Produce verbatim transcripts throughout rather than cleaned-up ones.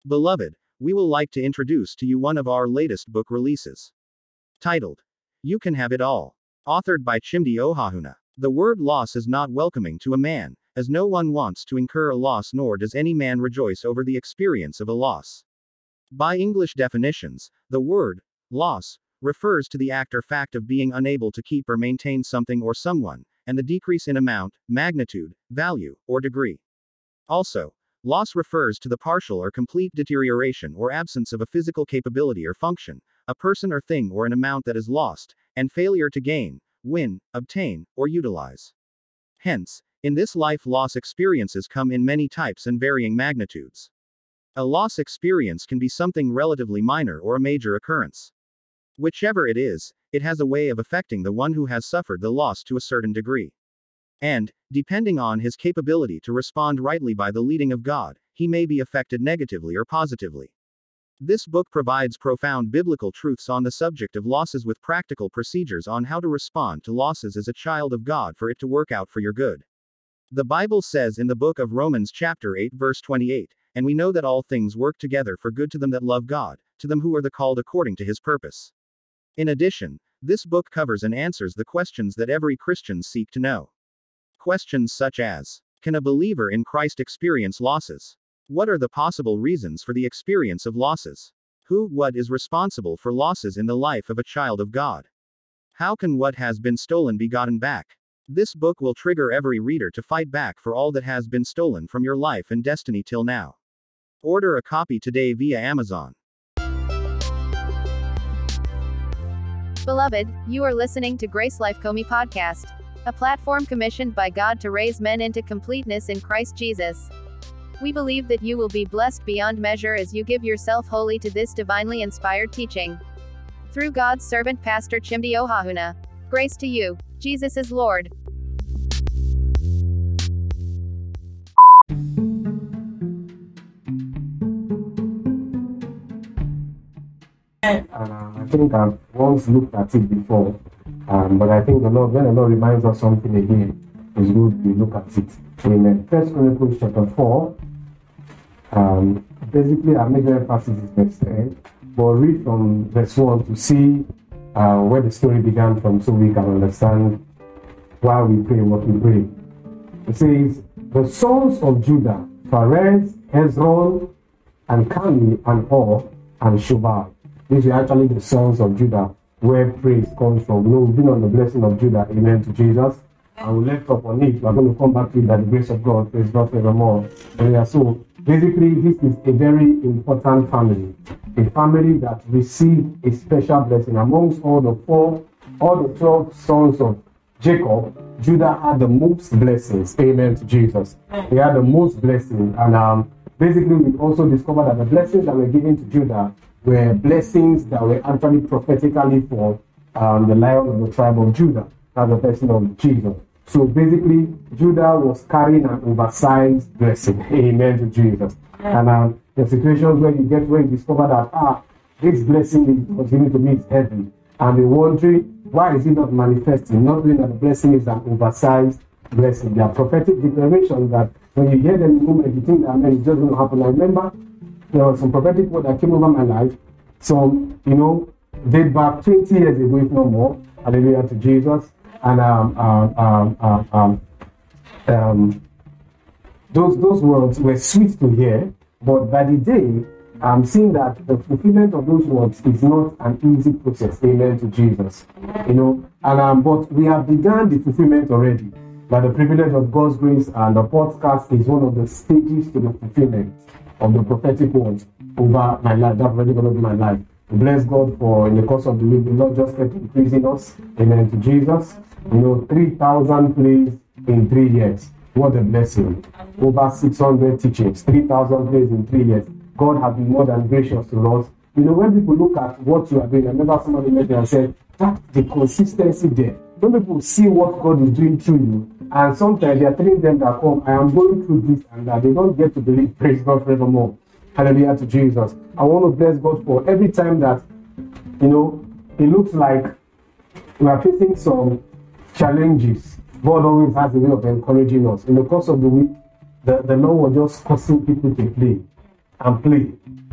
Beloved, we will like to introduce to you one of our latest book releases. Titled, You Can Have It All. Authored by Chimdi Ohahuna. The word loss is not welcoming to a man, as no one wants to incur a loss, nor does any man rejoice over the experience of a loss. By English definitions, the word loss refers to the act or fact of being unable to keep or maintain something or someone, and the decrease in amount, magnitude, value, or degree. Also, loss refers to the partial or complete deterioration or absence of a physical capability or function, a person or thing or an amount that is lost, and failure to gain, win, obtain, or utilize. Hence, in this life, loss experiences come in many types and varying magnitudes. A loss experience can be something relatively minor or a major occurrence. Whichever it is, it has a way of affecting the one who has suffered the loss to a certain degree. And, depending on his capability to respond rightly by the leading of God, he may be affected negatively or positively. This book provides profound biblical truths on the subject of losses with practical procedures on how to respond to losses as a child of God for it to work out for your good. The Bible says in the book of Romans chapter eight verse twenty-eight, and we know that all things work together for good to them that love God, to them who are the called according to his purpose. In addition, this book covers and answers the questions that every Christian seek to know. Questions such as, can a believer in Christ experience losses? What are the possible reasons for the experience of losses? Who, what is responsible for losses in the life of a child of God? How can what has been stolen be gotten back? This book will trigger every reader to fight back for all that has been stolen from your life and destiny till now. Order a copy today via Amazon. Beloved, you are listening to Grace Life Comey Podcast, a platform commissioned by God to raise men into completeness in Christ Jesus. We believe that you will be blessed beyond measure as you give yourself wholly to this divinely inspired teaching. Through God's servant Pastor Chimdi Ohahuna. Grace to you. Jesus is Lord. And uh, I think I've once looked at it before, um, but I think the Lord, when the Lord reminds us something again, it's good we look at it. In First Chronicles chapter four, um, basically our major emphasis is verse ten, but read from verse one to see uh, where the story began from, so we can understand why we pray what we pray. It says, the sons of Judah, Pharez, Hezron, and Carmi, and Or, and Shobal. These are actually the sons of Judah, where praise comes from. You know, we've been on the blessing of Judah, amen to Jesus. And we left up on it. We're going to come back to it by the grace of God, praise God forevermore. And yeah, so basically, this is a very important family. A family that received a special blessing. Amongst all the four, all the twelve sons of Jacob, Judah had the most blessings. Amen to Jesus. He had the most blessings. And um, basically, we also discovered that the blessings that were given to Judah were blessings that were actually prophetically for um, the lion of the tribe of Judah, as the person of Jesus. So basically, Judah was carrying an oversized blessing. Amen to Jesus. And um, the situations where you get where you discover that, ah, this blessing was given to me is heavy. And you're wondering, why is it not manifesting? Not knowing that the blessing is an oversized blessing. They are prophetic declarations that when you hear them in the moment, you think that, man, it's just going to happen. I remember there was some prophetic word that came over my life. Some, you know, date back twenty years ago, if no more. Hallelujah to Jesus. And um, um, um, um, um, um, those those words were sweet to hear, but by the day, I'm seeing that the fulfillment of those words is not an easy process. Amen to Jesus. You know, and um, but we have begun the fulfillment already. By the privilege of God's grace, and the podcast is one of the stages to the fulfillment of the prophetic words over my life. That's already going to be my life. We bless God for, in the course of the week, the Lord just kept increasing us. Amen to Jesus. You know, three thousand plays in three years. What a blessing. Over six hundred teachings, three thousand plays in three years. God has been more than gracious to us. You know, when people look at what you are doing, I remember somebody met me and said, that's the consistency there. When people see what God is doing through you, and sometimes they are telling them that, oh, I am going through this and that, they don't get to believe, praise God forevermore. Hallelujah to Jesus. I want to bless God for every time that, you know, it looks like we are facing some challenges. God always has a way of encouraging us. In the course of the week, the, the Lord was just causing people to play and play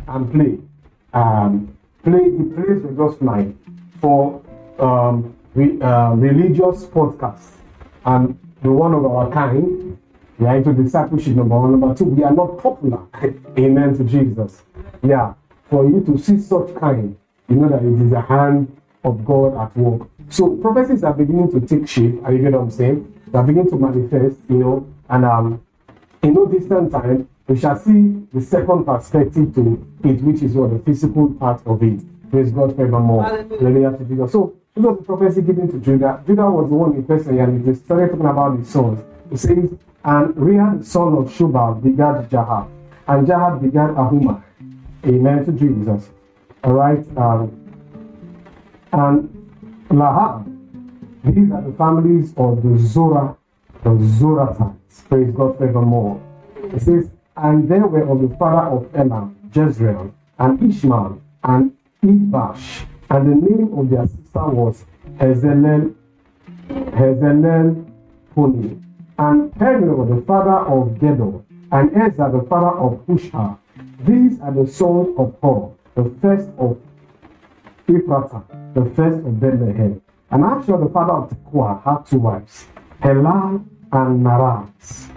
and play. Um, play the plays were just flying for um, re, uh, religious podcasts, and the one of our kind. We are into discipleship, number one. Number two, we are not popular. Amen to Jesus. Yeah, for you to see such kind, you know that it is the hand of God at work. So prophecies are beginning to take shape. Are you get what I'm saying? They are beginning to manifest, you know, and um, in no distant time, we shall see the second perspective to it, which is what the physical part of it. Praise God forevermore. Hallelujah to Jesus. So this was the prophecy given to Judah. Judah was the one in person, and they started talking about his sons. It says, and Reuel, the son of Shubal, begat Jahath, and Jahath begat Ahumai. Amen to Jesus. All right. Um, and Lahab. These are the families of the Zorah, the Zoratites. Praise God forevermore. It says, and they were of the father of Elam, Jezreel, and Ishmael, and Ibash. And the name of their sister was Hazelel, Hazelel Poni. And Heber was the father of Gedor, and Ezra the father of Hushah. These are the sons of Hor, the first of Ephratah, the first of Bethlehem. And Asher the father of Tekoa had two wives, Helah and Naraz.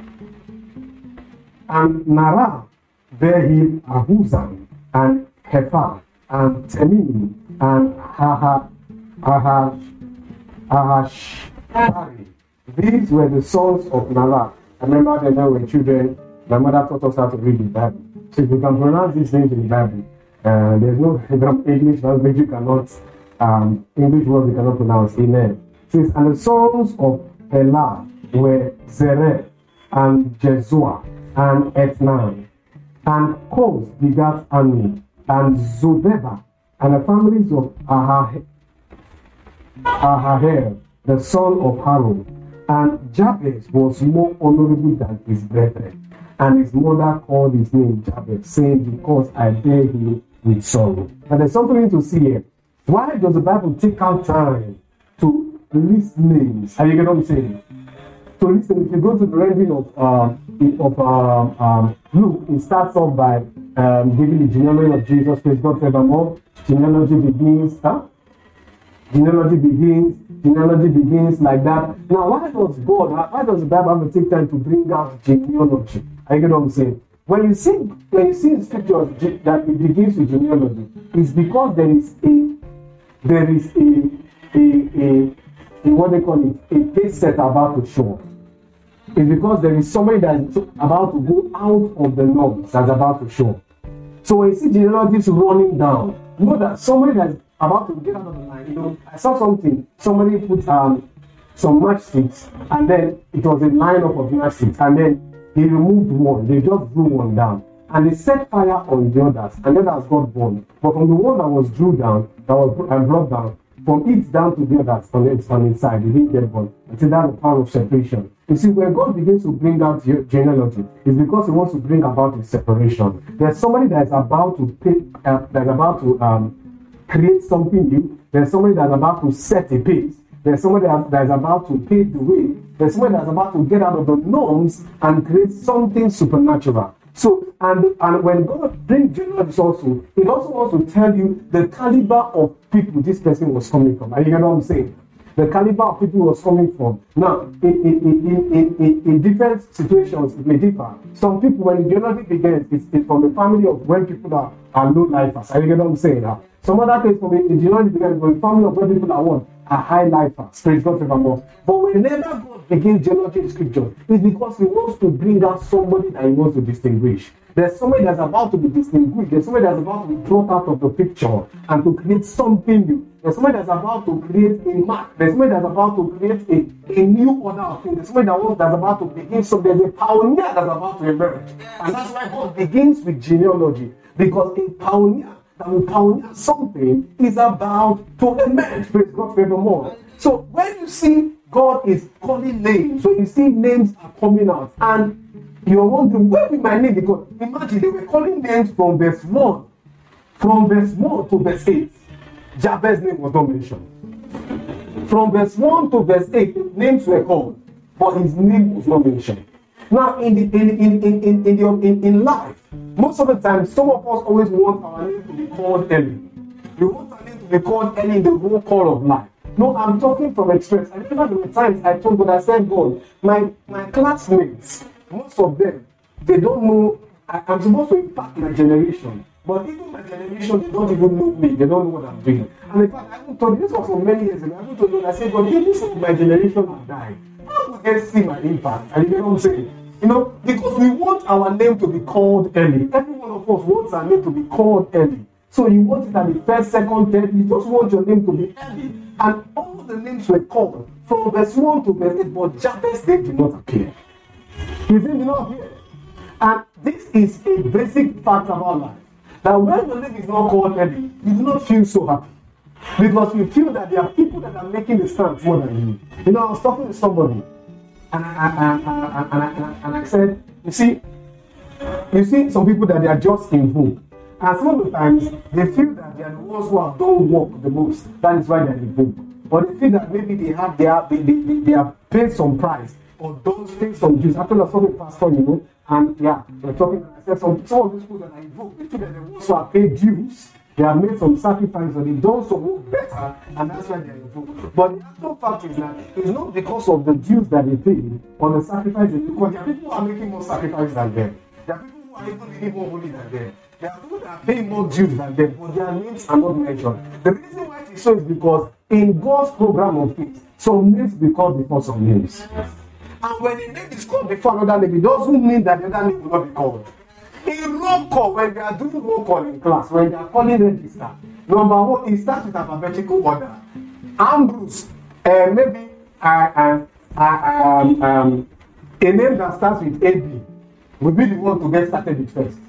And Narah bare him Ahuzam, and Hephah, and Temini, and Haha, Ahash, Ahashbari. These were the sons of Narah. I remember when they were children, my mother taught us how to read the Bible. So if you can pronounce these names in the Bible, uh, there's no English language you cannot, um, English word you cannot pronounce. Amen. It says, and the sons of Elah were Zereh, and Jezua, and Etnan, and Koz begat Ani, and Zobeba, and the families of Ahah, Ahaher, the son of Haron. And Jabez was more honorable than his brethren, and his mother called his name Jabez, saying, because I bear him with sorrow. And there's something to see here. Why does the Bible take out time to list names? Are you getting what I'm saying? So listen, if you go to the rendering of uh, of um, um, Luke, it starts off by um, giving the genealogy of Jesus, praise God forevermore. Genealogy begins, huh? Genealogy begins, genealogy begins like that. Now, why does God, why does the Bible have to take time to bring out genealogy? Are you getting what I'm saying? When you see, when you see in scriptures that it begins with genealogy, it's because there is a, there is a, a, a, a what they call it, a pace set about to show. It's because there is somebody that is about to go out of the norms that's about to show. So when you see genealogies running down, know that somebody that's about to get out of the line. You know, I saw something. Somebody put um some matchsticks, and then it was a lineup of matchsticks, and then he removed one. They just drew one down, and they set fire on the others, and the others got burned. But from the one that was drew down, that was brought down, from it down to the others on the on inside, they didn't get burned. Until that's the power of separation. You see, when God begins to bring out genealogy, it's because He wants to bring about a separation. There's somebody that is about to pick, uh, that's about to um. create something new. There's somebody that's about to set a pace. There's somebody that is about to pave the way. There's somebody that's about to get out of the norms and create something supernatural. So, and, and when God brings genealogy also, it also wants to tell you the caliber of people this person was coming from. Are you know what I'm saying? The caliber of people was coming from. Now, in, in, in, in, in, in different situations, it may differ. Some people, when the genealogy begins, it's, it's from the family of when people are, are low lifers. Are you know what I'm saying now? Some other case for me, the genealogy begins from the family of when people are what? Are high lifers. Praise God forevermore. But whenever God begins genealogy in scripture, it's because He wants to bring out somebody that He wants to distinguish. There's somebody that's about to be distinguished. There's somebody that's about to be brought out of the picture and to create something new. There's somebody that's about to create a mark. There's somebody that's about to create a, a new order of things. There's somebody that that's about to begin something. There's a pioneer that's about to emerge. And that's why God begins with genealogy. Because a pioneer that will pioneer something is about to emerge. Praise God forevermore. So when you see God is calling names, so you see names are coming out, and you're wondering, where will my name be called? Imagine they were calling names from verse one. From verse one to verse eight. Jabez's name was not mentioned. From verse one to verse eight, names were called, but his name was not mentioned. Now, in the in in in in in, the, in, in life, most of the time, some of us always want our name to be called early. We want our name to be called early in the roll call of life. No, I'm talking from experience. I remember there were times I told God, I said, God, my, my classmates, most of them, they don't know, I, I'm supposed to impact my generation. But even my generation, they don't even know me. They don't know what I'm doing. And in fact, I even told you, this was for many years ago. I even told you, I said, God, if this is my generation have died, how would they see my impact? And you know what I'm saying? You know, because we want our name to be called early. Every one of us wants our name to be called early. So you want it at the first, second, third. You just want your name to be early. And all the names were called from verse one to verse eight, but Jabez's name did not appear. His name did not appear. And this is a basic fact about life. That when your name is not called early, you do not feel so happy. Because you feel that there are people that are making the stand more than you. You know, I was talking to somebody, and I, I, I, I, and I, and I said, you see, you see some people that they are just in vogue. And some of the times, they feel that they are the ones who have done work the most. That is why they are in vogue. But they feel that maybe they have, they have, they, they, they have paid some price or don't pay some dues. After I saw the pastor, you know, and yeah, they're talking, I said, some, some of these people that are in vogue, they feel that they also have paid dues. They have made some sacrifices or they've done some work better, and that's why they're in vogue. But the actual fact is that it's not because of the dues that they pay or the sacrifices, because there are people who are making more sacrifices than them. There are people who are even living more holy than them. There are people that are paying more dues than them, but their names are not mentioned. The reason why it is so is because in God's program of faith, some names be called before some names. And when a name is called before another name, it doesn't mean that the other name will not be called. In roll call, when they are doing roll call in class, when they are calling register, number one, it starts with alphabetical order. Ambrose, uh, maybe uh, uh, uh, um, um, a name that starts with A B will be the one to get started with first.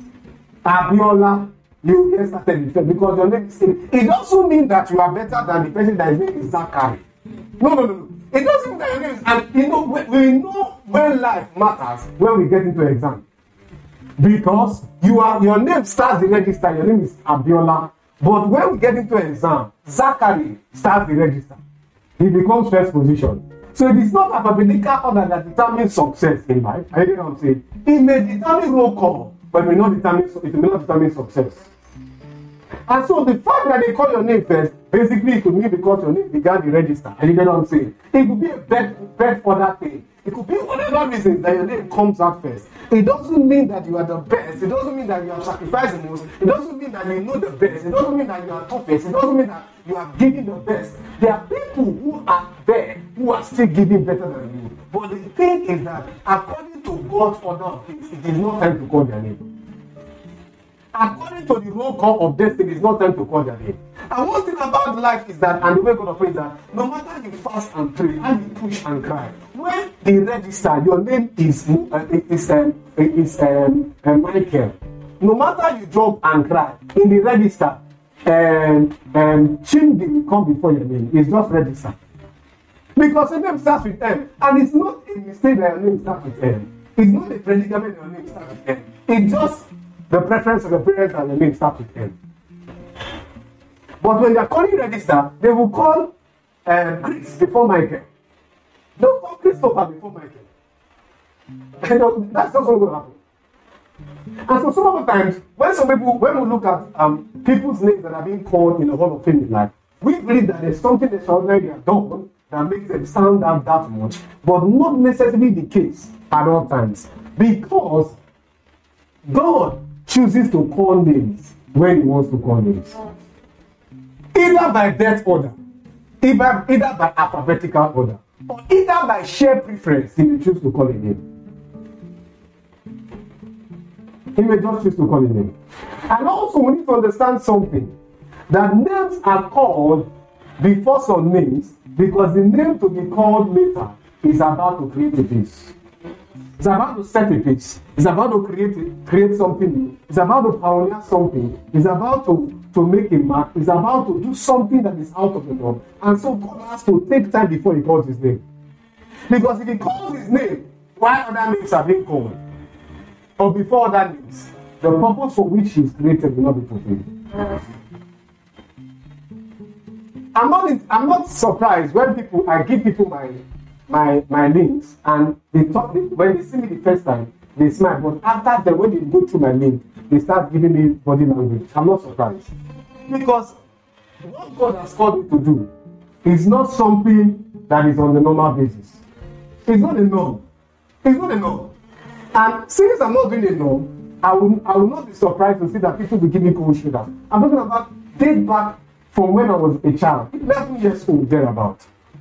Abiola, you get started with first because your name is same. It doesn't mean that you are better than the person that is name is Zachary. No, no, no, no. It doesn't mean that your name is, and you know, we, we know when life matters when we get into exam. Because you are, your name starts the register, your name is Abiola. But when we get into exam, Zachary starts the register. He becomes first position. So it is not alphabetical order that determines success in life. I know what I'm saying. It may determine roll call, but it may not determine, it may not determine success. And so the fact that they call your name first, basically it could mean because your name began the register. And you get what I'm saying? It could be a bet, bet for that thing. It could be whatever reason that your name comes out first. It doesn't mean that you are the best. It doesn't mean that you have sacrificed the most. It doesn't mean that you know the best. It doesn't mean that you are toughest. It doesn't mean that you are giving the best. There are people who are there who are still giving better than you. But the thing is that according to God's order of things, it is not time to call their name. According to the roll call of destiny, it's not time to call their name. And one thing about life is that, and the way God operates that, no matter you fast and pray, and you push and cry, when they register, your name is uh, is um, is um, uh, Michael. No matter you jump and cry in the register, and um, Chimdi will come before your name. It's just register because your name starts with M, and it's not a mistake that your name starts with M. It's not a predicament that your name starts with M. It's just the preference of the parents and the name starts with M. But when they are calling register, they will call uh, Chris before Michael. Don't call Christopher before Michael. That's not going to happen. And so some of the times, when some people, when we look at um, people's names that are being called in the Hall of Fame in life, we believe that there's something extraordinary they have done that makes them stand out that much, but not necessarily the case at all times. Because God chooses to call names when he wants to call names. Either by death order, either, either by alphabetical order, or either by sheer preference, he may choose to call a name. He may just choose to call a name. And also we need to understand something, that names are called before some names because the name to be called later is about to create a piece. It's about to set a piece. It's about to create create something new. It's about to pioneer something. It's about to, to make a mark. It's about to do something that is out of the norm. And so God has to take time before he calls his name. Because if he calls his name, while other names are being called, or before other names, the purpose for which he is created will not be fulfilled. I'm not, I'm not surprised when people, I give people my my my links, and they talk, when they see me the first time, they smile. But after that, when they go through my name, they start giving me body language. I'm not surprised. Because what God has called me to do is not something that is on the normal basis. It's not a norm. It's not a norm. And since I'm not doing a norm, I will, I will not be surprised to see that people will give me cold shoulders. I'm talking about date back from when I was a child, eleven years old, thereabout.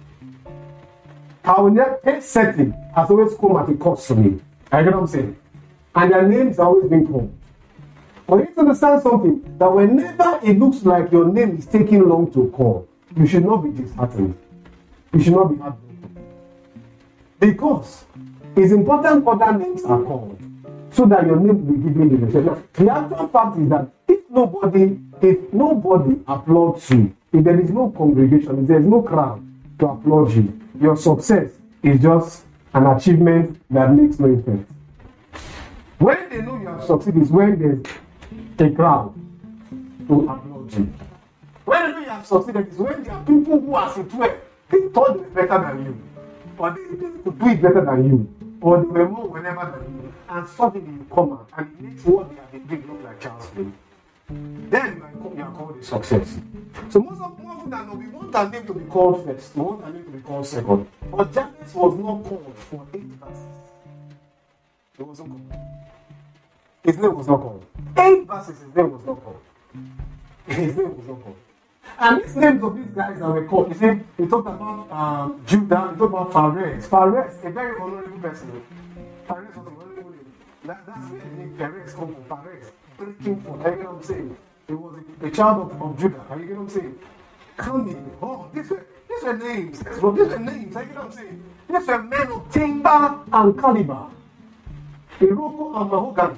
Our next setting has always come at a cost to me. I get what I'm saying? And their names have always been called. But you need to understand something, that whenever it looks like your name is taking long to call, you should not be disheartened. You should not be heartbroken. Because it's important other names are called, so that your name will be given in the respect. The actual fact is that if nobody, if nobody applauds you, if there is no congregation, if there is no crowd to applaud you, your success is just an achievement that makes no effect. When they know you have succeeded is when there's a crowd to applaud you. When they know you have succeeded is when there are people who are situated, they thought they were better than you, or they, they could do it better than you, or they were more whatever than you, and suddenly you come out and it makes what they have been doing look like child's play. Then you are called a success. So most of more often than not, we want our name to be called first, we want our name to be called second. But Jabez was not called for eight verses. He wasn't called. His name was not called. Eight verses, his name was not called. His name was not called. And these names of these guys that were called, you see, we talked about um, Judah, we talked about Pharez. Pharez, a very honorable person. Pharez was a honorable name. That, that's where the name Perez comes from. Pharez, breaking for. You get what I'm saying? He was a, a child of, of Judah. You get what I'm saying? Coming, oh, these were, these were names. These were, these were names. You get what I'm saying? These were men of timber and caliber. Iroko and mahogany.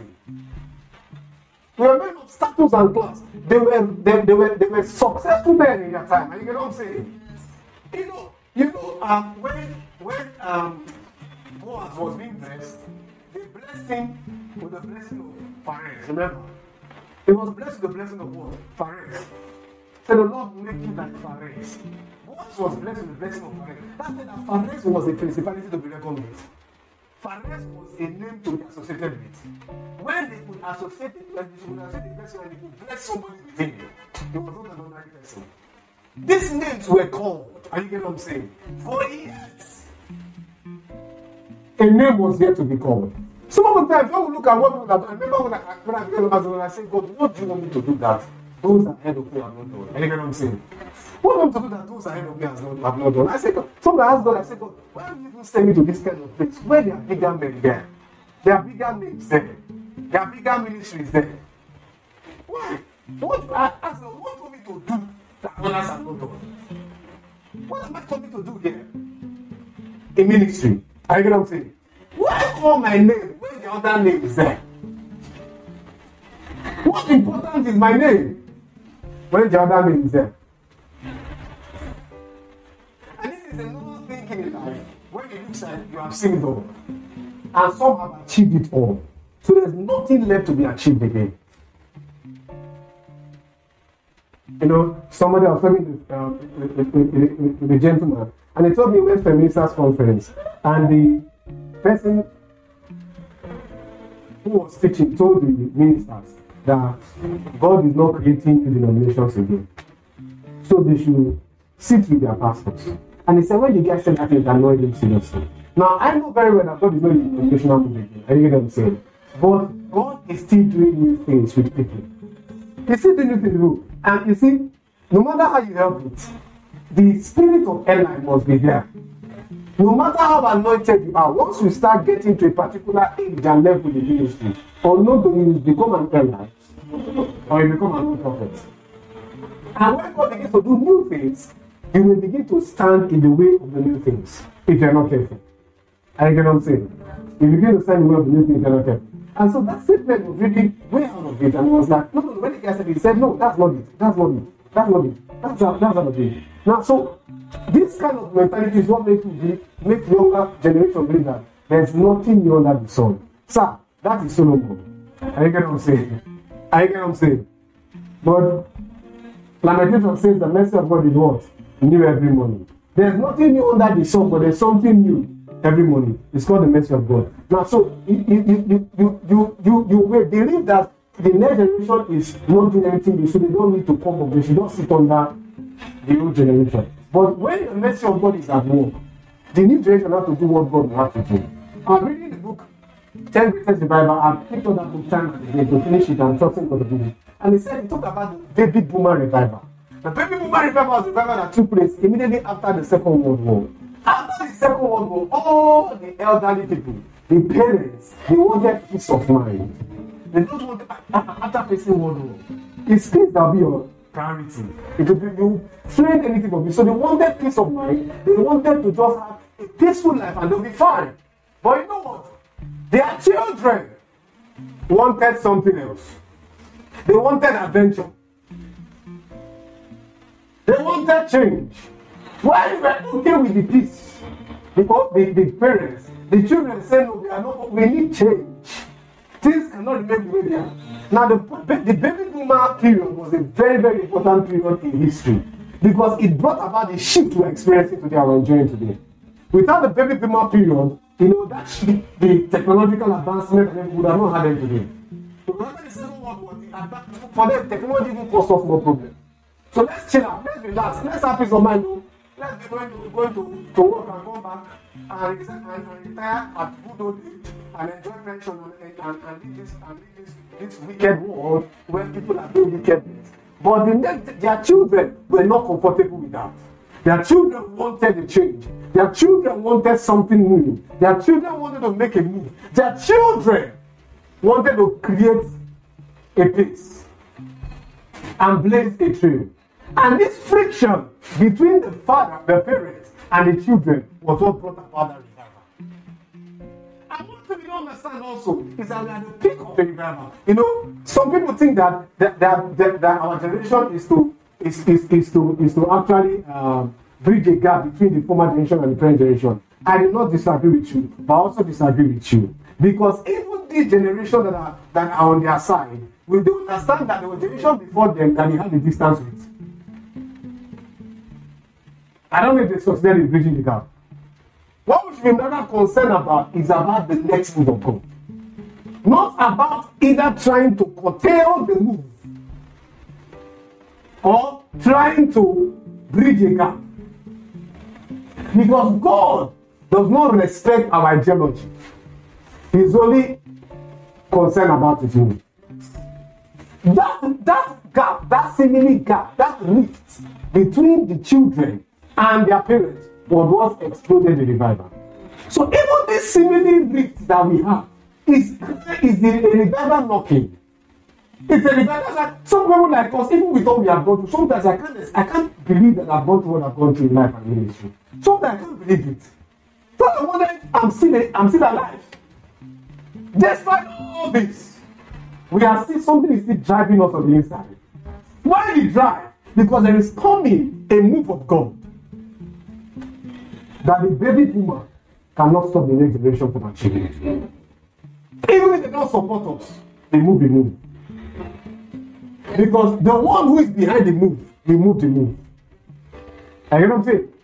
They were men of status and class. They were, they, they were, they were successful men in their time. You get what I'm saying? You know, you know, um, when when um, Boaz was being blessed, they blessed him with the blessing of Pharez. Remember, he was blessed with the blessing of what? Pharez. So the Lord make you like Pharez. Boaz was blessed with the blessing of Pharez. That said that Pharez was a principality to be reckoned with. Pharez was a name to be associated with. When they could associate it, when they could associate the person and they could bless somebody with him, he was not an ordinary person. These names were called, are you getting what I'm saying? For years. A name was yet to be called. Some of the times when we look at what people have done, I remember when I, when I became a pastor, when I said, God, what do you want me to do that those ahead of me have not done? Are you getting what I'm saying? What do you want me to do that those ahead of me have not, have not done? I said, God, somebody asked God, I said, God, why do you even send me to this kind of place where there are bigger men there? There are bigger names there. There are bigger ministries there. Why? What I asked God, what do you want me to do that others have not done? What am I coming to do here? A ministry. Are you getting what I'm saying? Why call my name when the other name is there? What important is my name when the other name is there? And this is another thing in life. When it looks like you have seen it all, and some have achieved it all, so there's nothing left to be achieved again. You know, somebody was talking to uh, with a gentleman, and he told me he went to a minister's conference, and the person who was teaching told the ministers that God is not creating new denominations again, so they should sit with their pastors. And he said, when you get said that, it annoyed him seriously. Now, I know very well that God is not in the denominational movement again. I get what I'm saying. But God is still doing new things with people. He's still doing new things. And you see, no matter how you help it, the spirit of Eli must be there. No matter how anointed you are, once you start getting to a particular age and level in the ministry, or not you become an Eli, or you become an prophet. And when God begins to do new things, you will begin to stand in the way of the new things, if you're not careful. I get what I'm saying? You begin to stand in the way of the new things if you're not careful. And so that statement was really way out of it. And he was like, no, no, no. When the guy said it, he said, no, that's not it. That's not it. That's not it. That's not, that's not it. Now, so this kind of mentality is what makes me make younger generation believe that there's nothing new under the sun. Sir, that is Solomon. I get what I'm saying. I get what I'm saying. But Lamentation says the mercy of God is what? New every morning. There's nothing new under the sun, but there's something new every morning. It's called the mercy of God. Now, so you you you you you you, you will believe that the next generation is not doing anything, so they don't need to come up. They should not sit under the old generation. But when the mercy of God is at work, the new generation has to do what God will have to do. I'm reading the book ten Greatest Revival. I've picked up that book time and again to finish it and trusting God to do it. And he said, he talked about the baby boomer revival. The baby boomer revival was a revival that took place immediately after the Second World War. After the Second World War, all the elderly people, the parents, they wanted peace of mind. They don't want, after facing World War, it's peace that will be your priority. It will be you train anything for me. So they wanted peace of mind. They wanted to just have a peaceful life and they'll be fine. But you know what? Their children wanted something else. They wanted adventure. They wanted change. Why we were okay with the peace? Because the, the parents, the children said, no, we are not, we need change. Things cannot remain the way they are. Now, the, the baby boomer period was a very, very important period in history because it brought about the shift we're experiencing today and we're enjoying today. Without the baby boomer period, you know, that shift, the technological advancement, and we would have not had them today. Remember the Second World War, for them, technology will cause us more problems. So let's chill out, let's relax, let's have peace of mind. Let's be going to, going to, to work and come back and, and, and retire at good old age and enjoy pension and, and, and leave this, and leave this, this wicked world where people are doing wickedness. But the next, their children were not comfortable with that. Their children wanted a change. Their children wanted something new. Their children wanted to make a move. Their children wanted to create a place and blaze a trail. And this friction between the father, the parents, and the children was what brought about that revival. And one thing we don't understand also is that we are at the peak of the revival. You know, some people think that that, that, that, that our generation is to is, is, is to is to actually um, bridge a gap between the former generation and the present generation. I do not disagree with you, but I also disagree with you. Because even the generation that are that are on their side, we do understand that there was a generation before them that they had a distance with. I don't know if they consider it bridging the gap. What we should be rather concerned about is about the next move of God. Not about either trying to curtail the move or trying to bridge a gap. Because God does not respect our ideology. He's only concerned about his move. That, that gap, that seemingly gap, that rift between the children and their parents was what exploded the revival. So even this seemingly rift that we have is, is the, the revival knocking. It's a revival that some people like us, even with all we have gone through, sometimes I can't, I can't believe that I've gone through what I've gone through in life and ministry. Sometimes I can't believe it. So I wonder if I'm still, I'm still alive. Despite all this, we are still, something is still driving us on the inside. Why we drive? Because there is coming a move of God that the baby boomer cannot stop the next generation from achieving. Even if they don't support us, they move the move. Because the one who is behind the move, will move the move. Are you know what I'm saying?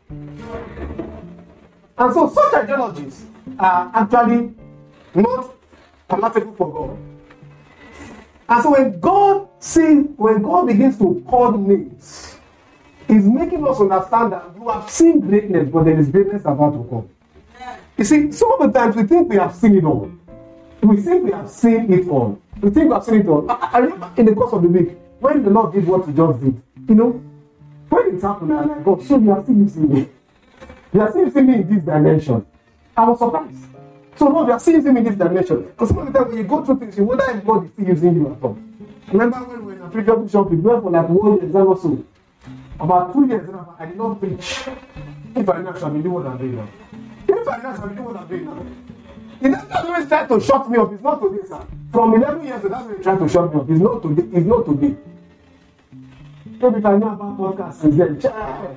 And so such ideologies are actually not palatable for God. And so when God sees, when God begins to call names, He's making us understand that you have seen greatness, but there is greatness about to come. You see, some of the times we think we have seen it all. We think we have seen it all. We think we have seen it all. I, I remember in the course of the week, when the Lord did what He just did, you know, when it happened, I was like, God, so you are still using me. You are still using me in this dimension. I was surprised. So, Lord, you are still using me in this dimension. Because some of the time when you go through things, you wonder if God is still using you at all. Remember when we were in a previous bishop, we went for like one exam or so. About two years, I did not preach. If I know, I shall be doing what I'm doing now. If I know, I shall be doing what I'm doing now. He doesn't always try to shut me up. It's not today, sir. From eleven years, that's when he tried to shut me up. It's not today. It's not today. Maybe if I know about podcasts, it's then, child.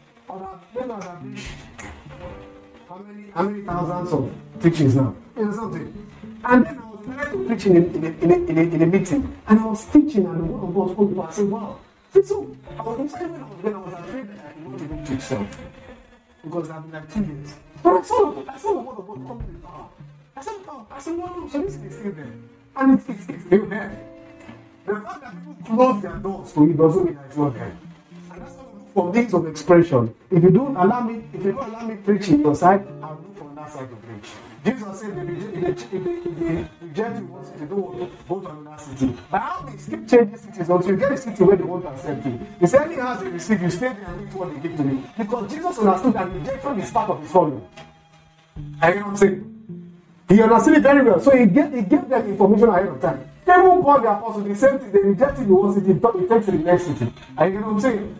How many, how many thousands of teachings now? You know something? And then I was trying to preach in a, in, a, in, a, in, a, in a meeting. And I was teaching, and the word of God spoke to me. I said, wow. So I was inside when I was, when I was afraid that I didn't want to go to teach self. because I've been like two years. But I saw, I saw the word of God come with power. I said, power. I said, no, no, so this is still there. And it is it's still there. The fact that people close their doors to it doesn't mean that it's not there. And that's how we look for means of expression. If you don't allow me, if you don't allow me preaching your side, I'll look for another side to preach. Jesus said, if they reject you once, if you don't want to go to another city. But how they keep changing cities until you get a city where they want to accept you. He said, any house they receive, you stay there and eat what they give to you. Because Jesus understood that rejection is part of his calling. I hear what I'm saying? He understood it very well. So he gave, he gave them information ahead of time. They won't call the apostles the same thing. They rejected the one city, he takes to the next city. I hear what I'm saying?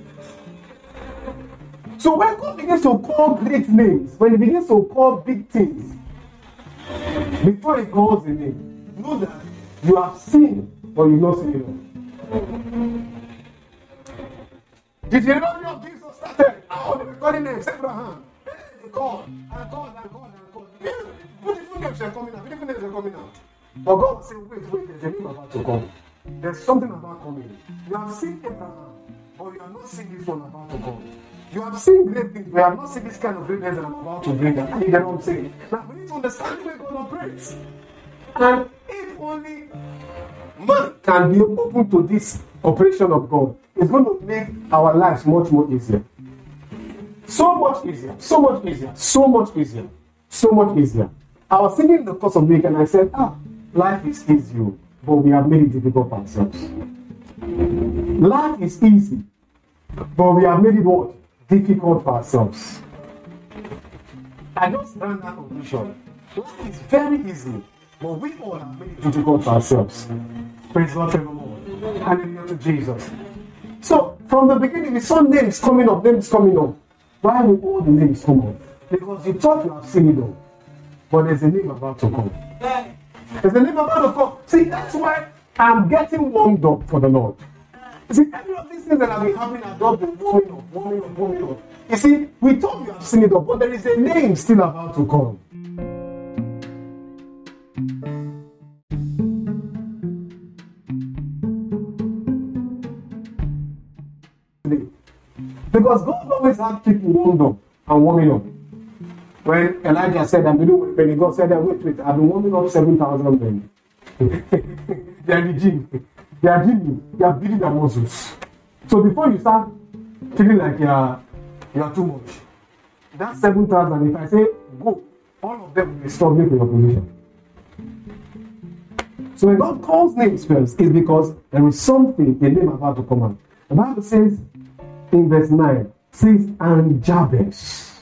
So when God begins to call great names, when he begins to call big things, before he calls the name, know that you have seen or you not seen it. Did you know of Jesus started? Oh, they were calling names, Abraham. They called, and called, and called, and called. Beautiful names are coming out, beautiful names are coming out. But God was saying, wait, wait, there's a name about to come. There's something about coming. You have seen Abraham, but you have not seen this one about to come. You have seen great things, but you have not seen this kind of greatness that I'm about to bring. And you get what I'm saying? Now, we need to understand the way God operates. And if only man can be open to this operation of God, it's going to make our lives much more easier. So much easier, so much easier, so much easier, so much easier. I was thinking in the course of the week and I said, ah, life is easy, but we have made it difficult for ourselves. Life is easy, but we have made it what? Difficult for ourselves. I just ran that conclusion. Life is very easy, but we all have made it difficult for ourselves. Praise God evermore. Hallelujah to Jesus. So, from the beginning, we saw names coming up, names coming up. Why will all the names come up? Because you thought you have seen it all, but there's a name about to come. There's a name about to come. See, that's why I'm getting warmed up for the Lord. You see, every of these things that have been happening have not been warming up, warming up, warming up. You see, we thought we have seen it all, but there is a name still about to come. Because God always has people warmed up and warming up. When Elijah said, I'm doing when God said, wait, wait, I've been warming up seven thousand men. They are the gym. They are gymming. They are building their muscles. So before you start feeling like you are, you are too much, that's seven thousand. If I say, go, all of them will be struggling for your position. So when God calls names first, it's because there is something, a name about to come out. The Bible says, in verse nine, says, and Jabez.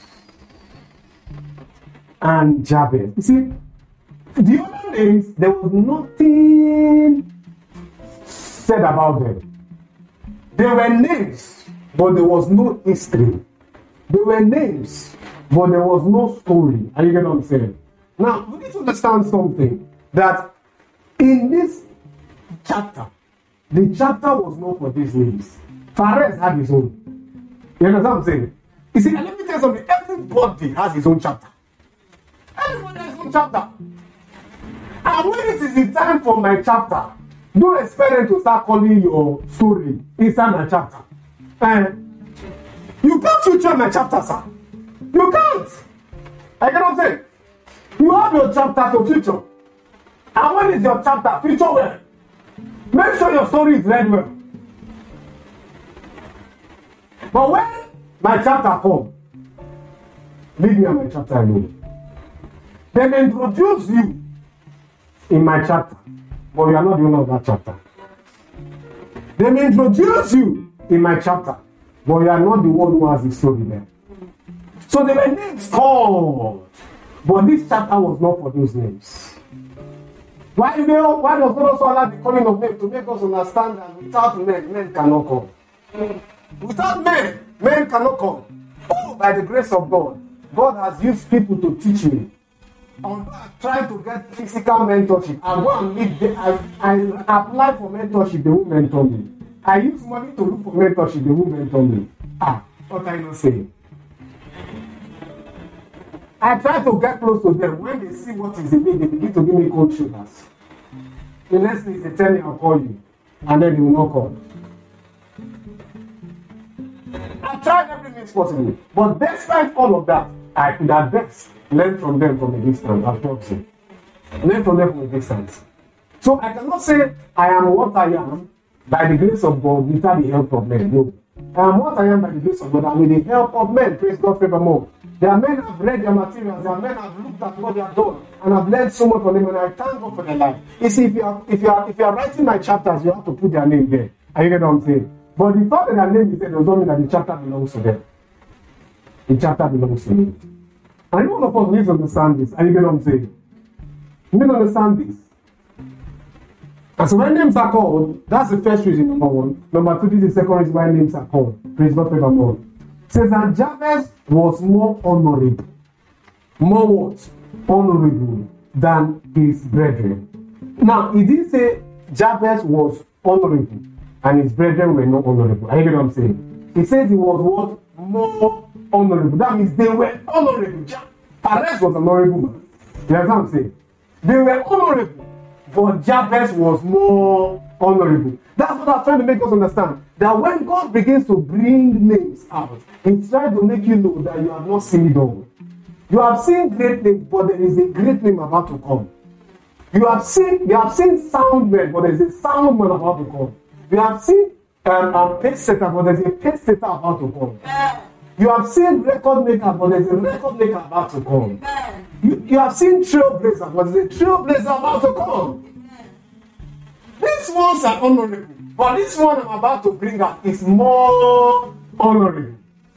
And Jabez. You see, the other names, there was nothing said about them. They were names, but there was no history. They were names, but there was no story. Are you getting what I'm saying? Now, we need to understand something, that in this chapter, the chapter was not for these names. Phares had his own. You understand what I'm saying? You see, and let me tell you something. Everybody has his own chapter. Everybody has his own chapter. And when it is the time for my chapter, don't expect them to start calling your story inside my chapter. And you can't future my chapter, sir. You can't. I cannot say. You have your chapter to future. And when is your chapter? Future well. Make sure your story is read well. But when my chapter comes, leave me and my chapter alone. Then introduce you in my chapter, but you are not the owner of that chapter. They may introduce you in my chapter, but you are not the one who has the story there. So there were names called, but this chapter was not for those names. Why, you know, why does God also allow the calling of names? To make us understand that without men, men cannot come. Without men, men cannot come. Oh, by the grace of God, God has used people to teach me. I'm trying to get physical mentorship. I go and meet them. I, I apply for mentorship, they won't mentor me. I use money to look for mentorship, they won't mentor me. Ah, what are you not saying? I try to get close to them. When they see what is in me, they begin to give me cold shoulders. The next thing is they tell me I'll call you, and then they will not call. I tried everything. things possible. But despite all of that, I could at best learn from them from a distance. I've talked to. Learn from them from a distance. So I cannot say I am what I am by the grace of God without the help of men. No. I am what I am by the grace of God and with the help of men. Praise God forevermore. There are men who have read their materials. There are men who have looked at what they have done and have learned so much from them. And I thank God for their life. You see, if you are if you are if you are writing my chapters, you have to put their name there. Are you get what I'm saying? But the fact that their name is there does not mean that the chapter belongs to them. The chapter belongs to me. And all of us need to understand this. Are you get what I'm saying? You need to understand this. And so when names are called, that's the first reason, number one. Number two, this is the second reason why names are called. Praise God forevermore. It says that Jabez was more honorable. More what? Honorable than his brethren. Now, he didn't say Jabez was honorable and his brethren were not honorable. Are you get what I'm saying? He says he was what? More honorable. That means they were honorable. Perez was an honorable man. You understand what I'm saying? They were honorable. But Jabez was more honorable. That's what I'm trying to make us understand. That when God begins to bring names out, He's trying to make you know that you have not seen it all. You have seen great names, but there is a great name about to come. You have seen, you have seen sound men, but there is a sound man about to come. You have seen um, a pace setter, but there is a pace setter about to come. You have seen record maker, but there is a record maker about to come. You, you have seen trailblazer, but there is a trailblazer about to come. These ones are honorable, but this one I'm about to bring up is more honorable.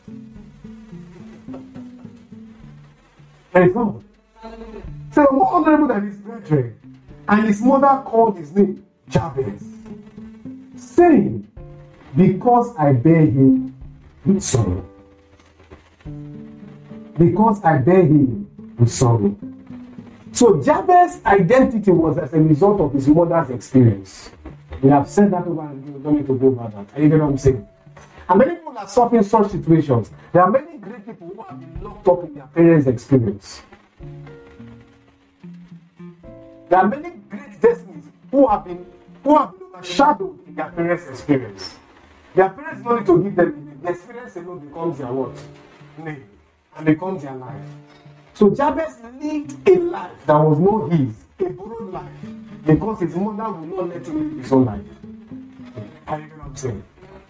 And it's not. So more honorable than his brethren. And his mother called his name Jabez, saying, because I bear him with sorrow. Because I bear him with sorrow. So Jabez's identity was as a result of his mother's experience. We have said that over and again. We don't need to go about that. Are you getting what I'm saying? And many people are suffering such situations. There are many great people who have been locked up in their parents' experience. There are many great destinies who have been who have been overshadowed in their parents' experience. Their parents don't need to give them the experience alone becomes their what? Name. And becomes their life. So Jabez lived a life that was not his, a borrowed life, because his mother would not let him live his own life. Are you know what I'm saying?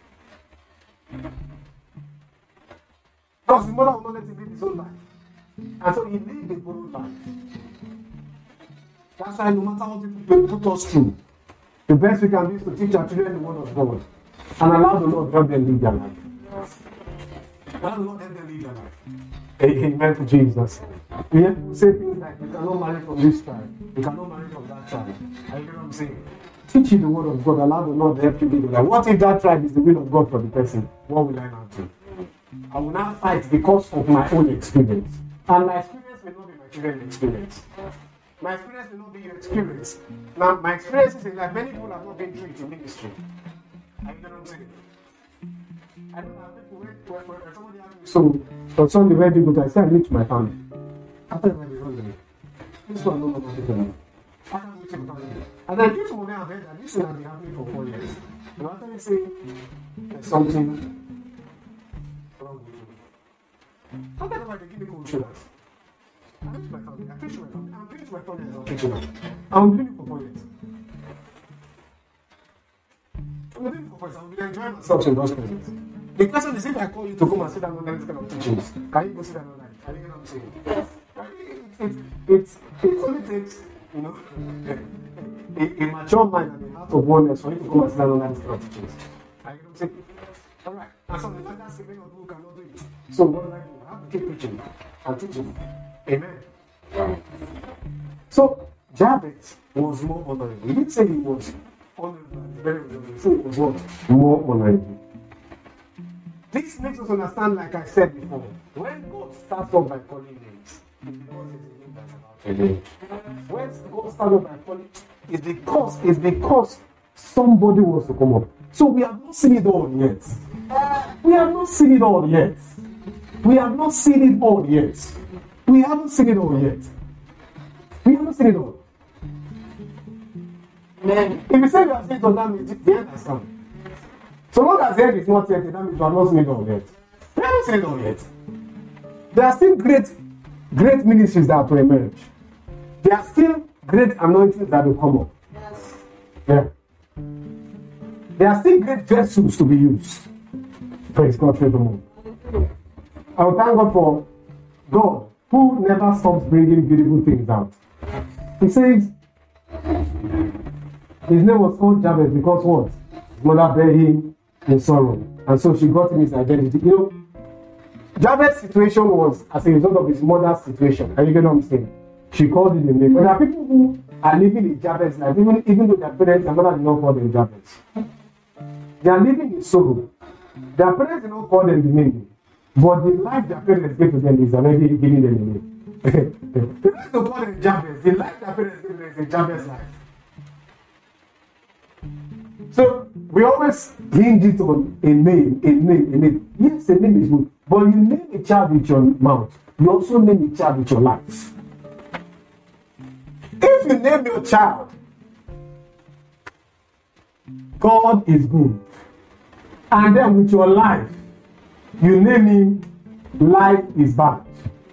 Because his mother would not let him live his own life. And so he lived a borrowed life. That's why no matter what people put us through, the best we can do is to teach our children the word of God and allow the Lord to help them live their life. Allow the Lord help them live their life. Amen to Jesus. We hear people say things like, you cannot marry from this tribe, you cannot marry from that tribe. I hear what I'm saying. Teach you the word of God, allow the Lord to help you live your life. What if that tribe is the will of God for the person? What will I now do? I will now fight because of my own experience. And my experience may not be my children's experience. My experience will not be your experience. Now, my experience is that many people have not been through it in ministry. I know what I'm saying. I don't have people where, where, where somebody asked me, so, on Sunday, where do you go to? I said, I meet my family. After I went to Sunday, this one, no, no, no, no, no. After I meet my family. And then this morning, I've heard that this thing has been happening for four years. And after they say, there's something wrong with you. After they give me cold shoulders. I preach my family. I preach my family. I'm preaching my family as I'm preaching now. I'm doing it for four years. I'm doing it for four years. I'm enjoying myself in God's presence. The question is, if I call you to come and sit down on this kind of teachings, can you go sit down on that? Can you get what I'm saying? Yes. It, it, it, it only takes, you know, a, a mature mind and a heart of oneness for you to come and sit down on that kind of teachings. Can you get what I'm saying? All right. And so the other seven of you cannot do it. So what do I do? I have to keep preaching and teaching. Amen. Wow. So Jabez was more honorable. He didn't say he was honorable. Very honorable. So it was what? More honorable. This makes us understand, like I said before, when God starts off by calling names, it's because there's a name that's about to be. When God starts off by calling, it's because it's because somebody wants to come up. So we have not seen it all yet. We have not seen it all yet. We have not seen it all yet. We haven't seen it all yet. We haven't seen it all. If you say you have seen it all, that means the end has come. So long as the end is not yet, that means we have not seen it all yet. We haven't not seen it all yet. There are still great, great ministries that will emerge. There are still great anointings that will come up. Yes. Yeah. There are still great vessels to be used. Praise God for the moon. I will thank God for God, who never stops bringing beautiful things out. He says, his name was called Jabez because what? His mother buried him in sorrow. And so she got him his identity. You know, Jabez's situation was as a result of his mother's situation. Are you getting what I'm saying? She called him a name. But there are people who are living in Jabez's life, even, even though their parents and mother did not call them Jabez. They are living in sorrow. Their parents did not call them the name. But the life their parents gave to them is already giving them a name. They don't call them Jabez. The life their parents gave them is a Jabez life. So we always hinge it on a name, a name, a name. Yes, a name is good. But you name a child with your mouth. You also name a child with your life. If you name your child, God is good, and then with your life, you name him, life is bad,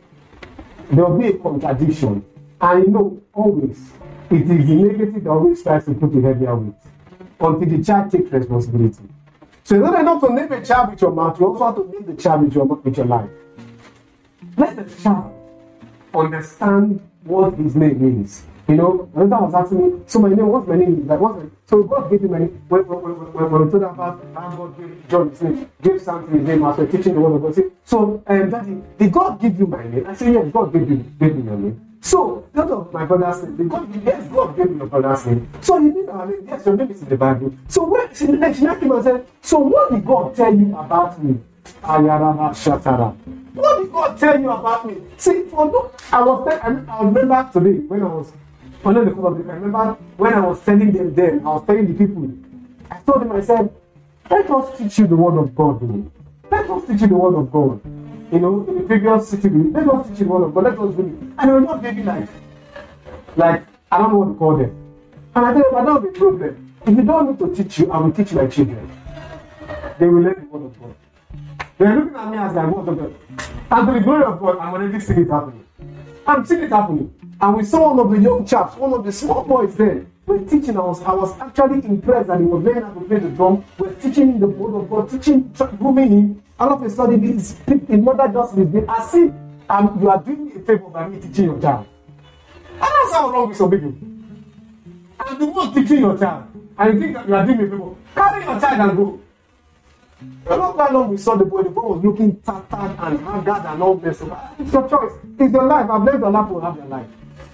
there will be a contradiction. And you know, always, it is the negative that always tries to put a heavier weight until the child takes responsibility. So it's not enough to name a child with your mouth, you also have to name the child with your, with your life. Let the child understand what his name means. You know, when I was asking me, so my name, what's my name? Like, what's my, so God gave him my name. When, when, when, when we told about how God gave John his name, gave something his name after teaching the word of God. Say, so, um, Daddy, did God give you my name? I said, yes, God gave you, gave me your name. So, none of my brother's name, did God, yes, God gave me your brother's name. So, you need our name, yes, your name is in the Bible. So, when she, like, she came and said, so what did God tell you about me? Ayarama Shatara. What did God tell you about me? See, for no, I was there, and I remember today when I was under the cover of the, I remember when I was telling them then, I was telling the people, I told them, I said, let us teach you the word of God. Though. Let us teach you the word of God. You know, in the previous city, let us teach you the word of God. Let us do it. And they were not very like, like, I don't know what to call them. And I told them, I don't have a problem. If you don't need to teach you, I will teach my children. They will learn the word of God. They're looking at me as like, word of God. And to the glory of God, I'm already seeing it happening. I'm seeing it happening. And we saw one of the young chaps, one of the small boys there, we're teaching. I was, I was actually impressed that he was learning how to play the drum. We're teaching him the word of God, teaching, grooming him. All of a sudden, his, his mother just is there. I see, um, you are doing me a favor by me teaching your child. And that's how wrong with some people. And the one teaching your child, and you think that you are doing me a favor. Carry your child and go. You know how long we saw the boy, the boy was looking tattered and haggard and all this. It's your choice. It's your life. I've left your life to have your life.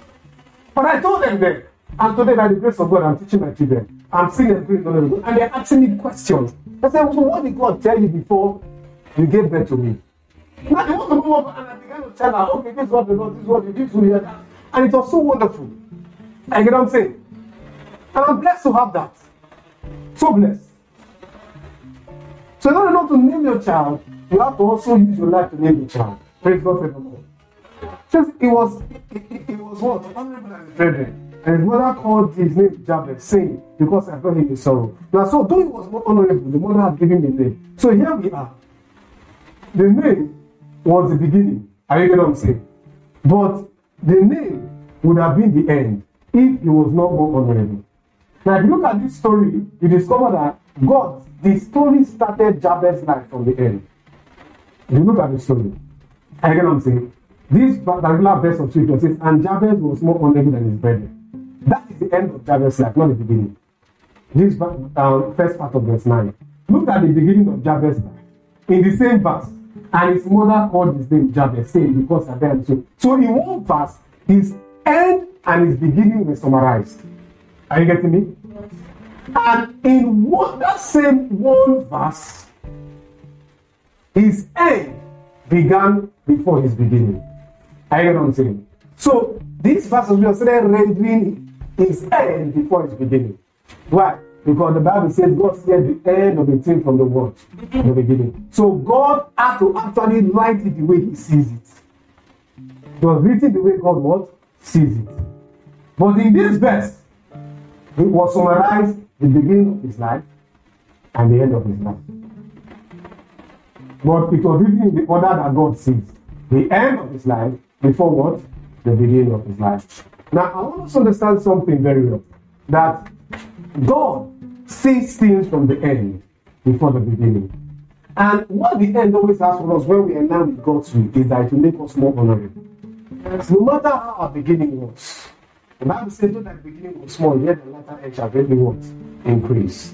But I told them then, and today by the grace of God, I'm teaching my children. I'm seeing them doing it, and they're asking me questions. I said, so what did God tell you before you gave birth to me? Now they want to go up, and I began to tell her, okay, this is what the Lord, this is what you did to me. And it was so wonderful. I get what I'm saying? And I'm blessed to have that. So blessed. So in order not to name your child, you have to also use your life to name your child. Praise God for the Just it was it, it, it was what? Honorable and his brethren. And his mother called his name Jabez, saying, because I brought him in sorrow. Now, so though he was more honorable, the mother had given him the name. So here we are. The name was the beginning. Are you getting what I'm saying? But the name would have been the end if he was not more honorable. Now, if you look at this story, you discover that God, the story started Jabez's life from the end. If you look at the story, are you getting what I'm saying? This particular verse of scripture says, and Jabez was more honorable than his brethren. That is the end of Jabez's life, not the beginning. This um, first part of verse nine. Look at the beginning of Jabez's life. In the same verse, and his mother called his name Jabez, saying, because I bear so. So in one verse, his end and his beginning were summarized. Are you getting me? Yes. And in one, that same one verse, his end began before his beginning. Are you getting what I'm saying? So this verse we are started rendering his end before his beginning. Why? Because the Bible says God said the end of the thing from the word, the beginning. So God had to actually write it the way he sees it. It was written the way God what? Sees it. But in this verse, it was summarized the beginning of his life and the end of his life. But it was written in the order that God sees. The end of his life before what? The beginning of his life. Now, I want us to understand something very well. That God sees things from the end before the beginning. And what the end always has for us when we align with God's will is that it will make us more honorable. No matter how our beginning was, the Bible says that the beginning was small, yet the latter end shall greatly what? Increase.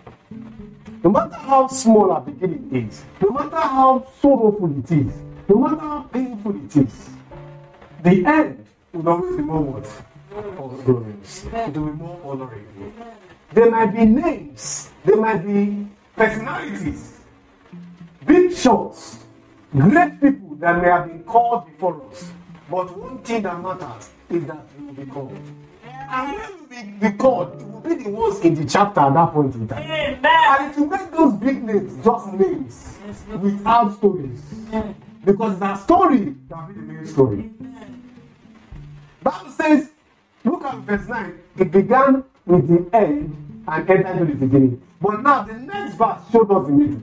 No matter how small our beginning is, no matter how sorrowful it is, no matter how painful it is, the end will always be more what? More glorious. It will be more honorable. There might be names, there might be personalities, big shots, great people that may have been called before us. But one thing that matters is that we will be called. And when we will be called, it will be the ones in the chapter at that point in time. Amen. And it will make those big names just names without stories. Because it's a story that will be the main story. Bible says, look at verse nine. It began with the end and ended with the beginning. But now the next verse showed us the middle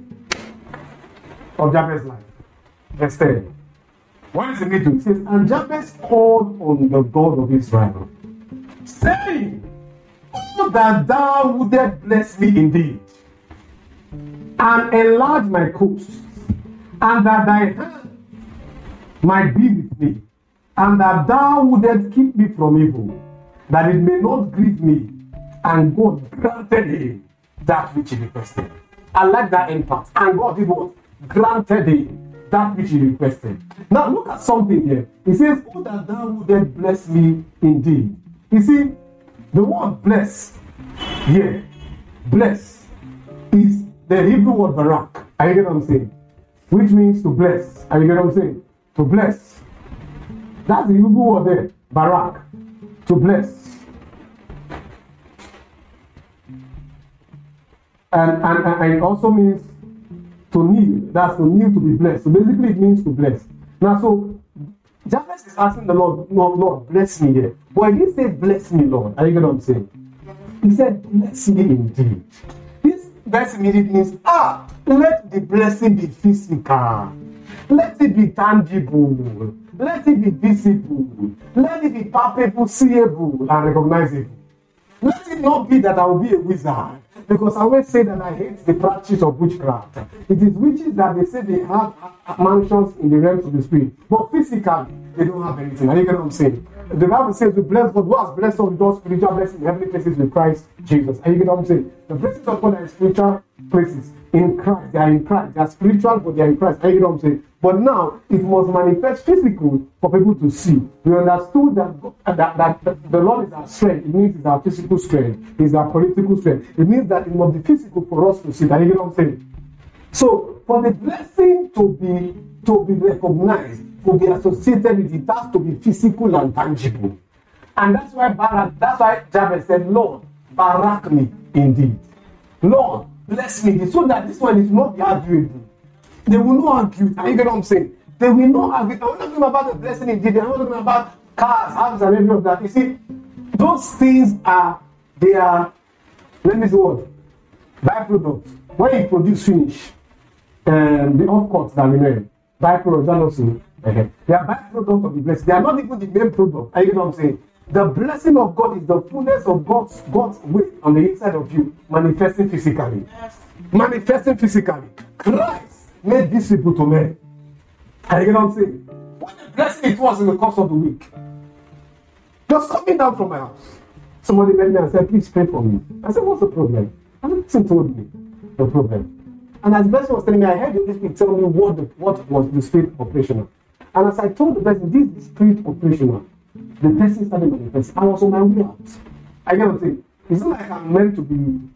of Jabez's life. Verse ten. What is the middle? It says, and Jabez called on the God of Israel, saying, oh, that thou wouldest bless me indeed, and enlarge my coast, and that thy hand might be with me, and that thou wouldest keep me from evil, that it may not grieve me. And God granted him that which he requested. I like that end part. And God did what? Granted him that which he requested. Now look at something here. He says, oh, that thou wouldest bless me indeed. You see, the word bless here, bless, is the Hebrew word barak. Are you get what I'm saying? Which means to bless. Are you get what I'm saying? To bless. That's the Hebrew word there, barak. To bless. And, and, and it also means to kneel. That's to kneel to be blessed. So basically it means to bless. Now so Jabez is asking the Lord, Lord, Lord, bless me here. But he didn't say bless me, Lord. Are you get what I'm saying? He said, bless me indeed. This verse immediately means, ah, let the blessing be physical. Let it be tangible. Let it be visible. Let it be palpable, seeable, and recognizable. Let it not be that I will be a wizard. Because I always say that I hate the practice of witchcraft. It is witches that they say they have mansions in the realms of the spirit. But physically, they don't have anything. Are you get what I'm saying? The Bible says we bless God who has blessed us with all spiritual blessings in heavenly places with Christ Jesus. Are you get what I'm saying? The blessings of God are in spiritual places. In Christ. They are in Christ. They are spiritual, but they are in Christ. Are you get what I'm saying? But now, it must manifest physical for people to see. We understood that, that, that, that the Lord is our strength. It means it's our physical strength. It's our political strength. It means that it must be physical for us to see. Are you get what I'm saying? So, for the blessing to be to be recognized, to be associated with it, it has to be physical and tangible. And that's why Barak, that's why Jabez said, Lord, barak me indeed. Lord, bless me, so that this one is not arguable. They will not argue. Are you get what I'm saying? They will not argue. I'm not talking about the blessing indeed. I'm not talking about cars, houses, and everything of that. You see, those things are, they are, let me say what? Byproducts. When you produce finish, um, the off-cuts that remain, byproducts are also, uh-huh. They are byproducts of the blessing. They are not even the main product. Are you get what I'm saying? The blessing of God is the fullness of God's God's weight on the inside of you, manifesting physically. Yes. Manifesting physically. Christ made visible to men. Are you get what I'm saying? What a blessing it was in the course of the week. Just coming down from my house. Somebody met me and said, please pray for me. I said, what's the problem? And the person told me the problem. And as the person was telling me, I heard the Holy Spirit tell me what, the, what was the spirit operational. And as I told the person, this is the spirit operational, the person started manifesting. I was on my way out. I get what I'm saying? It's not like I'm meant to be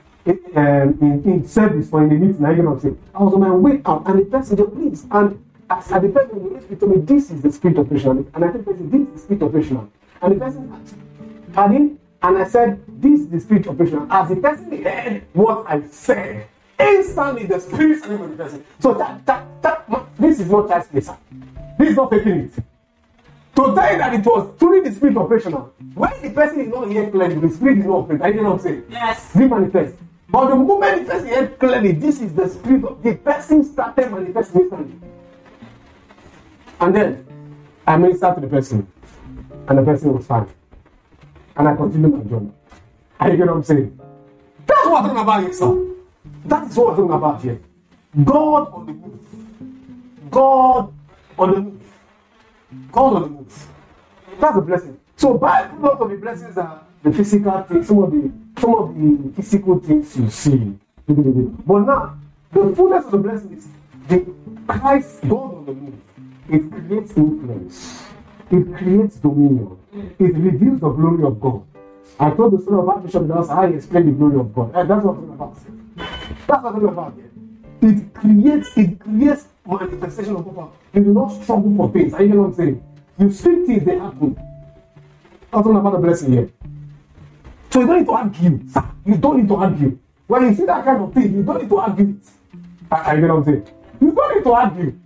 um, in, in service or in a meeting. I get what I'm saying? I was on my way out, and the person just please. And as at the person, the Holy Spirit told me, this is the spirit operational. And I told the person, this is the spirit operational. And the person asked, pardon? And I said, this is the spirit operational. As the person heard what I said, instantly the spirit started manifesting. So that, that, that, this is not child's play. This is not faking it. To tell you that it was truly the spirit operational. When the person is not here clearly, the spirit is not operating. I know what I'm saying. Yes. It manifests. But the moment the person heard clearly, this is the spirit of the person started manifesting instantly. And then I ministered to the person, and the person was fine. And I continued my journey. Are you get what I'm saying? That's what I'm talking about here, sir. That's what I'm talking about here. God on the move. God on the move. God on the move. That's a blessing. So by lot of the blessings are the physical things, some of the some of the physical things you see. But now, the fullness of the blessing is the Christ, God on the move. It creates influence. It creates dominion. It reveals the glory of God. I told the story of Archbishop Nelson how he explained the glory of God. And that's what I'm talking about. That's what I'm talking about. It creates, it creates manifestation of power. You do not struggle for things. Are you know what I'm saying? You speak things, they happen. I'm talking about the blessing here. So you don't need to argue. You don't need to argue. When you see that kind of thing, you don't need to argue it. I, I you know what I'm saying? You don't need to argue.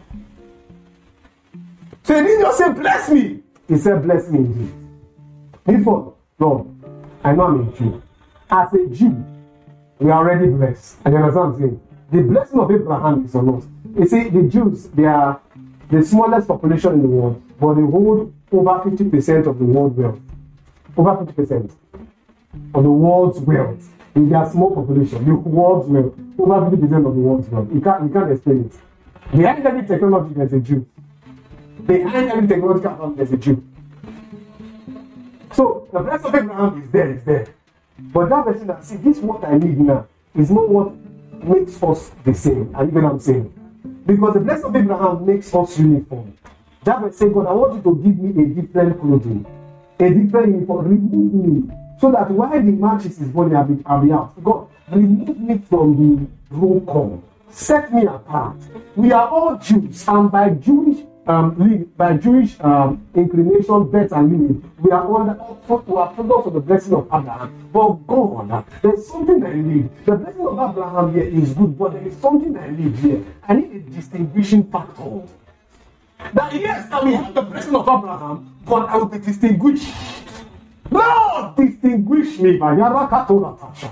So he didn't just say, bless me. He said, bless me indeed. Before, Lord, I know I'm a Jew. As a Jew, we are already blessed. And you understand what I'm saying? The blessing of Abraham is on us. You see, the Jews, they are the smallest population in the world, but they hold over fifty percent of the world's wealth. Over fifty percent of the world's wealth. In their small population, the world's wealth. Over fifty percent of the world's wealth. You can't, you can't explain it. Behind every technology, there's a Jew. Behind every technological account, there's a Jew. So the blessing of Abraham is there, is there. But that person that see this is what I need now is not what makes us the same. And you know what I'm saying? Because the blessing of Abraham makes us uniform. Jabez said, God, I want you to give me a different clothing, a different uniform. Remove me so that while the matches his body, I'll be, I'll be out. God, remove me from the roll call. Set me apart. We are all Jews, and by Jewish Um, by Jewish um, inclination, birth, and lineage, we are under we are products of the blessing of Abraham. But God, there is something I need. The blessing of Abraham here is good, but there is something I need here. I need a distinguishing factor. That yes, I will have the blessing of Abraham, but I will be distinguished. Lord, distinguish me by Yarakatora Tasha.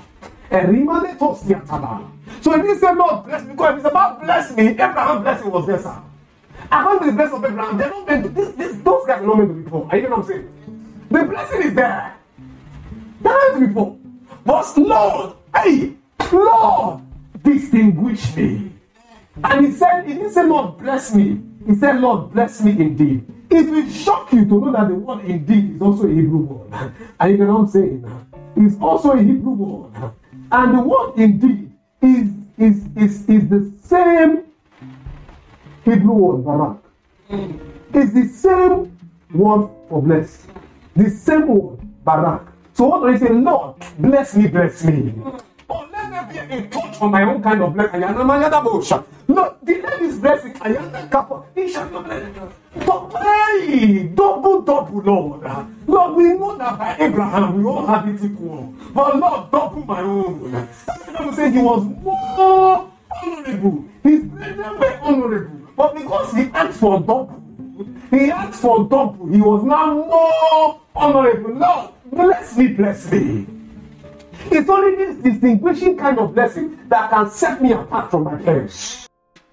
So if you say Lord bless me, because if it's about bless me, Abraham's blessing was there, sir. According to the blessing of Abraham, they're not meant to, this, this, those guys are not meant to be poor. Are you know what I'm saying? The blessing is there. They're not meant to be poor. But Lord, hey, Lord, distinguish me. And he said, he didn't say, Lord, bless me. He said, Lord, bless me indeed. It will shock you to know that the word indeed is also a Hebrew word. And you know what I'm saying? It's also a Hebrew word. And the word indeed is, is, is, is the same Hebrew word, barak. It's the same word for bless. The same word, barak. So what do I say? Lord, bless me, bless me. Oh, let there be a touch on my own kind of blessing. Lord, the let this blessing. He shall not bless. Hey, double, double, Lord. Lord, we know that by Abraham we all have it equal. But Lord, double my own. I'm saying he was more honorable. His brethren were honorable. But because he asked for double, he asked for double, he was now more honorable. Lord, bless me, bless me. It's only this distinguishing kind of blessing that can set me apart from my parents.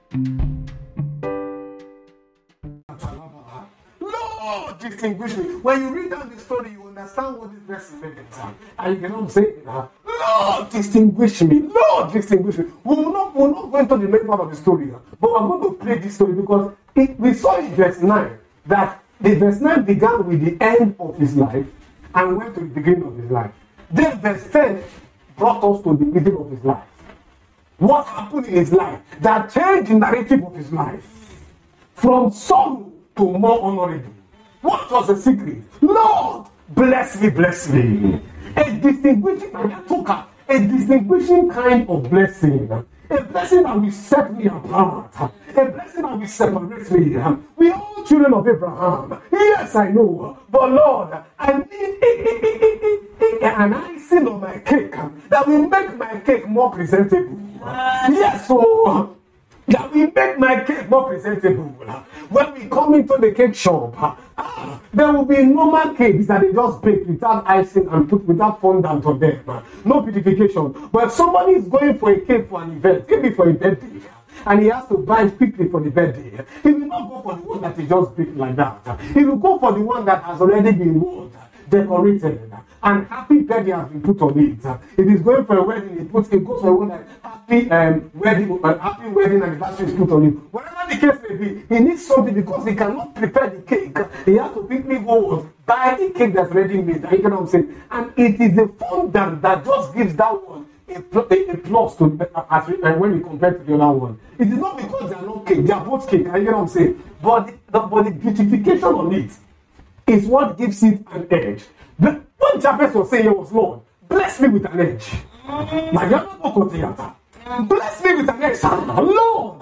Lord, distinguish me. When you read down the story, you understand what this blessing meant. And you cannot say, Lord, distinguish me. Lord, distinguish me. We will not, we will not go into the main part of the story, but I'm going to play this story because it, we saw in verse nine that the verse nine began with the end of his life and went to the beginning of his life. Then verse ten brought us to the middle of his life. What happened in his life that changed the narrative of his life from sorrow to more honorable? What was the secret? Lord, bless me, bless me. A distinguishing, a distinguishing kind of blessing. A blessing that will set me apart. A blessing that will separate me. We are all children of Abraham. Yes, I know. But Lord, I need an icing on my cake that will make my cake more presentable. Yes, so That will make my cake more presentable. When we come into the cake shop, ah, there will be normal cakes that they just bake without icing and put without fondant on them. No beautification. But if somebody is going for a cake for an event, maybe for a birthday, and he has to buy it quickly for the birthday, he will not go for the one that he just baked like that. He will go for the one that has already been what? Decorated, and happy birthday has been put on it. If he's going for a wedding, he puts it goes for a one that happy um, wedding, uh, happy wedding anniversary is put on it. Whatever the case may be, he needs something because he cannot prepare the cake. He has to quickly go buy the cake that's ready made. You know what I'm saying? And it is the fondant that just gives that one a, a, a plus to uh, as we, uh, when we compare to the other one. It is not because they are not cake; they are both cake. You know what I'm saying? But the, the, but the beautification on it is what gives it an edge. But what Jabez was saying was, Lord, bless me with an edge. My young theater. Bless me with an edge, Lord.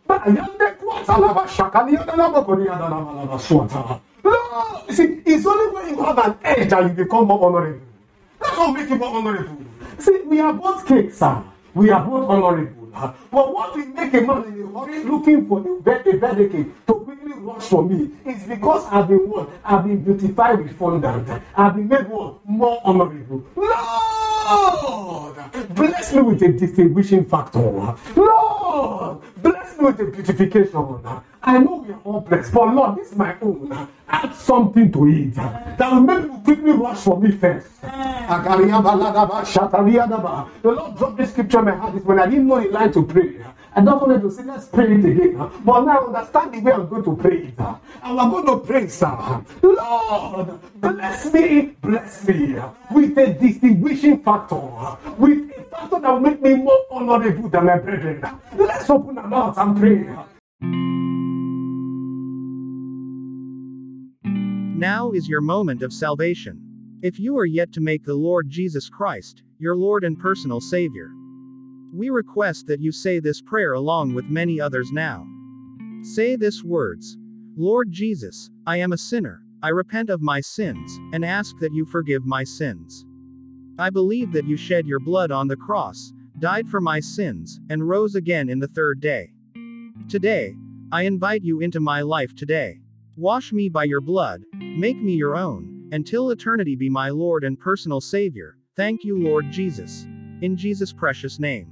Lord, you see, it's only when you have an edge that you become more honorable. That's what makes you more honorable. See, we are both cakes, sir. We are both honorable. But what will make a man in a hurry looking for a birthday cake to quickly rush for me is because I've been what? I've been beautified with fondant. I've been made what? More honorable. Lord, bless me with a distinguishing factor. Lord, bless me with a beautification. I know we are all blessed, but Lord, this is my own. Add something to it that will make you quickly rush for me first. The Lord dropped this scripture in my heart when I didn't know the line to pray. I don't wanted to say, let's pray it again. But now I understand the way I'm going to pray it. And we're going to pray, sir. Lord, bless me, bless me with a distinguishing factor, with a factor that will make me more honorable than my brethren. Let's open our mouths and pray. Now is your moment of salvation. If you are yet to make the Lord Jesus Christ your Lord and personal Savior, we request that you say this prayer along with many others now. Say these words: Lord Jesus, I am a sinner. I repent of my sins, and ask that you forgive my sins. I believe that you shed your blood on the cross, died for my sins, and rose again in the third day. Today, I invite you into my life today. Wash me by your blood, make me your own, until eternity be my Lord and personal Savior. Thank you, Lord Jesus. In Jesus' precious name.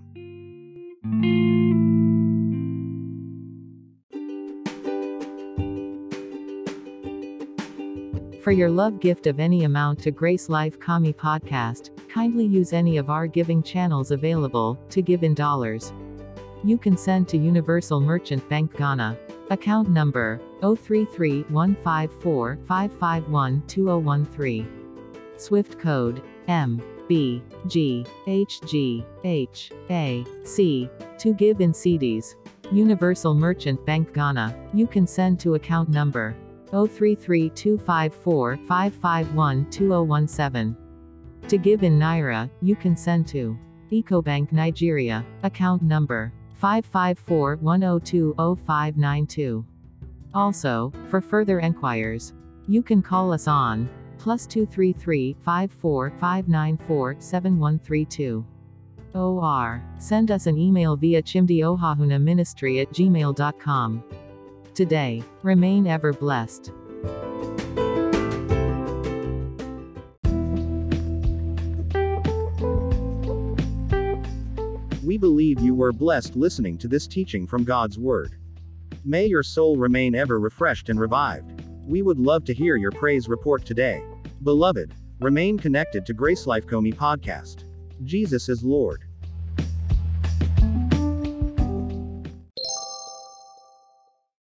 For your love gift of any amount to Grace Life Kami Podcast, kindly use any of our giving channels available to give in dollars. You can send to Universal Merchant Bank Ghana. Account number zero three three one five four five five one two zero one three. Swift code M B G H G H A C. To give in C Ds. Universal Merchant Bank Ghana. You can send to account number zero three three two five four five five one two zero one seven. To give in Naira, you can send to Ecobank Nigeria. Account number five five four one zero two zero five nine two. Also, for further enquiries, you can call us on plus two three three five four five nine four seven one three two. Or send us an email via chimdiohahuna at gmail dot com. Today, remain ever blessed. We believe you were blessed listening to this teaching from God's Word. May your soul remain ever refreshed and revived. We would love to hear your praise report today. Beloved, remain connected to Grace Life Kami Podcast. Jesus is Lord.